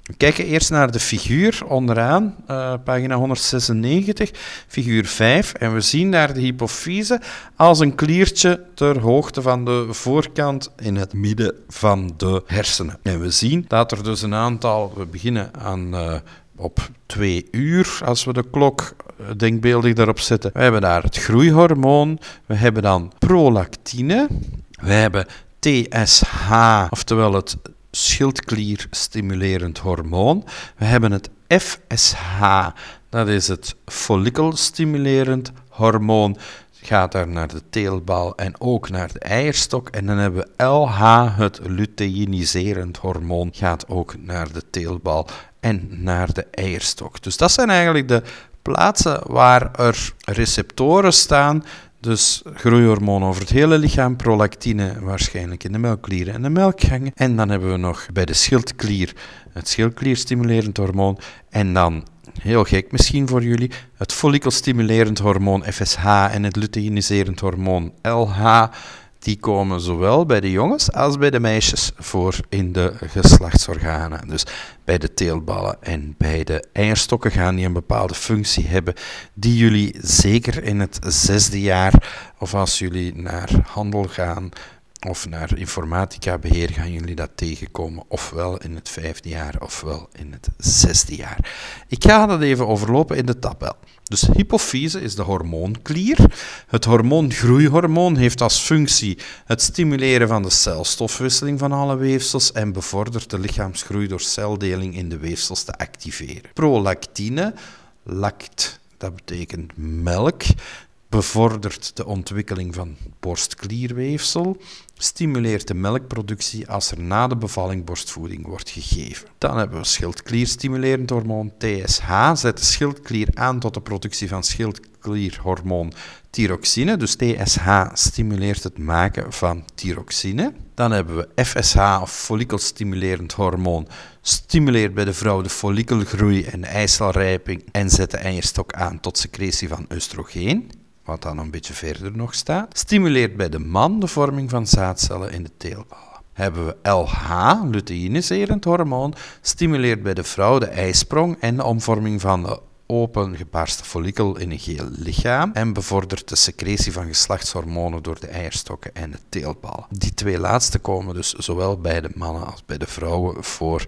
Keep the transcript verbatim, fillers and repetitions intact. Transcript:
We kijken eerst naar de figuur onderaan, uh, pagina honderdzesennegentig, figuur vijf. En we zien daar de hypofyse als een kliertje ter hoogte van de voorkant in het midden van de hersenen. En we zien dat er dus een aantal, we beginnen aan... Uh, op twee uur, als we de klok denkbeeldig daarop zetten. We hebben daar het groeihormoon, we hebben dan prolactine, we hebben T S H, oftewel het schildklierstimulerend hormoon. We hebben het F S H, dat is het follikelstimulerend hormoon. Gaat daar naar de teelbal en ook naar de eierstok. En dan hebben we L H, het luteiniserend hormoon, gaat ook naar de teelbal en naar de eierstok. Dus dat zijn eigenlijk de plaatsen waar er receptoren staan. Dus groeihormoon over het hele lichaam, prolactine waarschijnlijk in de melkklieren en de melkgangen. En dan hebben we nog bij de schildklier het schildklierstimulerend hormoon. En dan, heel gek misschien voor jullie, het follikelstimulerend hormoon F S H en het luteiniserend hormoon L H. Die komen zowel bij de jongens als bij de meisjes voor in de geslachtsorganen. Dus bij de teelballen en bij de eierstokken gaan die een bepaalde functie hebben die jullie zeker in het zesde jaar, of als jullie naar handel gaan of naar informatica-beheer, gaan jullie dat tegenkomen, ofwel in het vijfde jaar ofwel in het zesde jaar. Ik ga dat even overlopen in de tabel. Dus hypofyse is de hormoonklier. Het hormoongroeihormoon heeft als functie het stimuleren van de celstofwisseling van alle weefsels en bevordert de lichaamsgroei door celdeling in de weefsels te activeren. Prolactine, lact, dat betekent melk, bevordert de ontwikkeling van borstklierweefsel, stimuleert de melkproductie als er na de bevalling borstvoeding wordt gegeven. Dan hebben we schildklierstimulerend hormoon T S H, zet de schildklier aan tot de productie van schildklierhormoon thyroxine. Dus T S H stimuleert het maken van thyroxine. Dan hebben we F S H, of follikelstimulerend hormoon, stimuleert bij de vrouw de follikelgroei en de eicelrijping en zet de eierstok aan tot secretie van oestrogeen, wat dan een beetje verder nog staat. Stimuleert bij de man de vorming van zaadcellen in de teelballen. Hebben we L H, luteiniserend hormoon, stimuleert bij de vrouw de eisprong en de omvorming van de open gebarsten follikel in een geel lichaam en bevordert de secretie van geslachtshormonen door de eierstokken en de teelballen. Die twee laatste komen dus zowel bij de mannen als bij de vrouwen voor